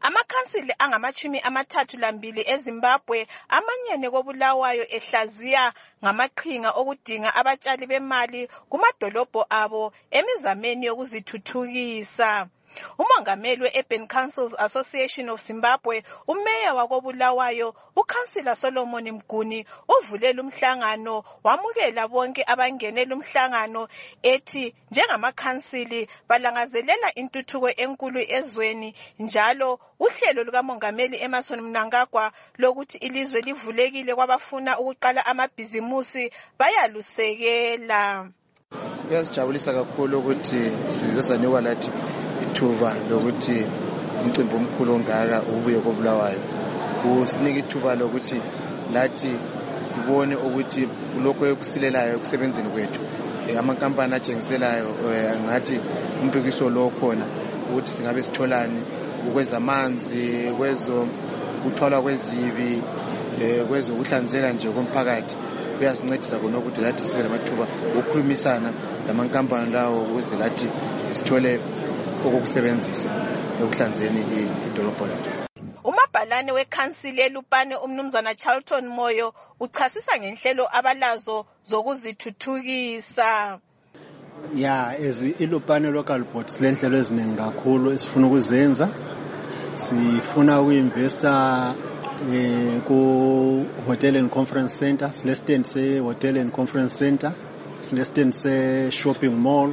Amakhansili angama-32 eZimbabwe amanyene koBulawayo ehlaziya ngamaqhinga okudinga abatshali bemali kumadolobho abo emizameni yokuzithuthukisa. Umongameli we-Urban Councils Association of Zimbabwe, umeya wakoBulawayo, uKhansila Solomon Mguni, uvulele umhlangano wamukela bonke abangene lumhlangano ethi njengamakhansili balangazelela intuthuko enkulu ezweni njalo uhlelo lukaMongameli Emmerson Mnangagwa lokuthi ilizwe livulekile kwabafuna ukuqala amabhizimusi bayalusekela. Kuyasijabulisa kakhulu ukuthi size sanikwa lathi ithuba lokuthi umcimbi omkhulu ongaka ubuye koBulawayo. Kusinika ithuba lokuthi lathi sibone ukuthi lokho ekusilelayo ekusebenzeni kwethu amakampani atshengiselayo ngathi umphikiso lo khona ukuthi singabe sitholani ukwezamanzi kuthwalwa kwezibi kwezokuhlanzeka nje komphakathi. Kuyasincedisa khona ukuthi lathi sibe namathuba okukhulumisana lamankampani lawo ukuze lathi sithole okokusebenzisa ekuhlanzeni idolobho lethu. Umabhalane wekhansili eLupane umnumzana Charlton Moyo uchasisa ngenhlelo abalazo zokuzithuthukisa. iLupane local board silenhlelo eziningi kakhulu esifuna ukuzenza. Sifuna ukuinvesta ku hotel and conference center, sile stand se hotel and conference center, sile stand se shopping mall,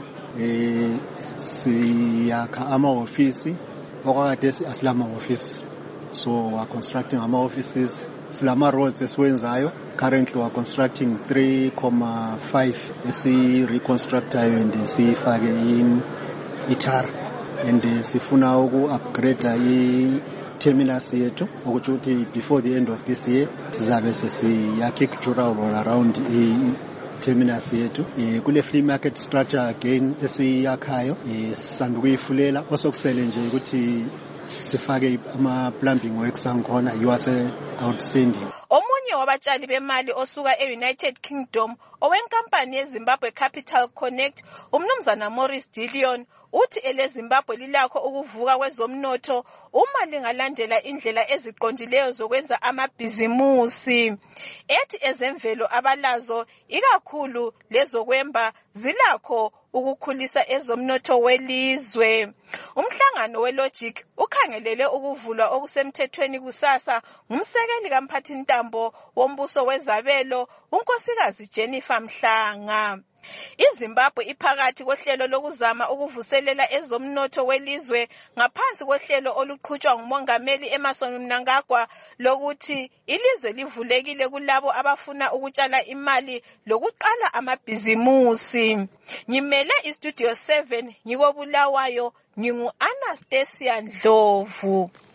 siyakha ama-office okwakade asilama-office. So we are constructing ama-offices. Silama roads esiwenzayo. Currently we are constructing 3.5 esi-reconstructayo and siyifake itar. And sifuna uku-upgrade terminus yethu ukuthi before the end of this year sizabe sesiyakhe durable around terminus yethu. Kule flea market structure again esiyakhayo sisanda ukuyifulela osokusele nje ukuthi sifake ama-plumbing works angikhona yiwase outstanding. Omunye wabatshali bemali osuka e-United Kingdom owenkampani yeZimbabwe Capital Connect, umnumzana Maurice Dillion, uthi eleZimbabwe lilakho ukuvuka kwezomnotho uma lingalandela indlela eziqondileyo zokwenza amabhizimusi. Ethi ezemvelo abalazo ikakhulu lezokwemba zilakho ukukhulisa ezomnotho welizwe. Umhlangano weLogic ukhangelele ukuvulwa okusemthethweni kusasa ngumsekeli kamphathintambo wombuso wezabelo unkosikazi Jennifer Mhlanga. iZimbabwe iphakathi kohlelo lokuzama ukuvuselela ezomnotho welizwe ngaphansi kohlelo oluqhutshwa nguMongameli Emmerson Mnangagwa lokuthi ilizwe livulekile kulabo abafuna ukutshala imali lokuqala amabhizimusi. Ngimele iStudio 7 ngikoBulawayo, ngingu Anastasia Ndlovu.